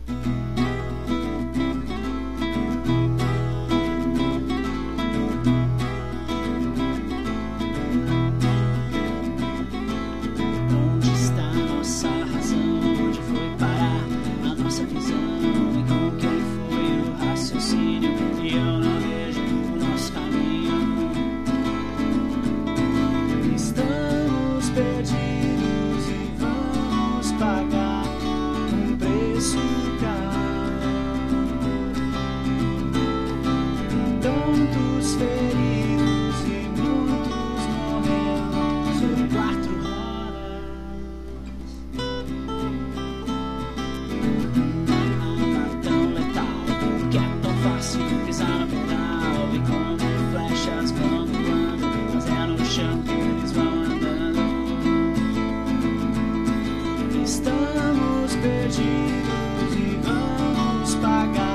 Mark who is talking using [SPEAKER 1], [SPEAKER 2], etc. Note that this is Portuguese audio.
[SPEAKER 1] Onde está nossa razão? Onde foi parar a nossa visão? E com quem foi o raciocínio? E eu não vejo o nosso caminho. Estamos perdidos e vamos pagar um preço caro. Tantos feridos e muitos morrendo sobre 4 horas. Não é tão letal, porque é tão fácil pisar no pedal. E como flechas vão voando, fazendo no chão que eles vão andando. Estamos perdidos e vamos pagar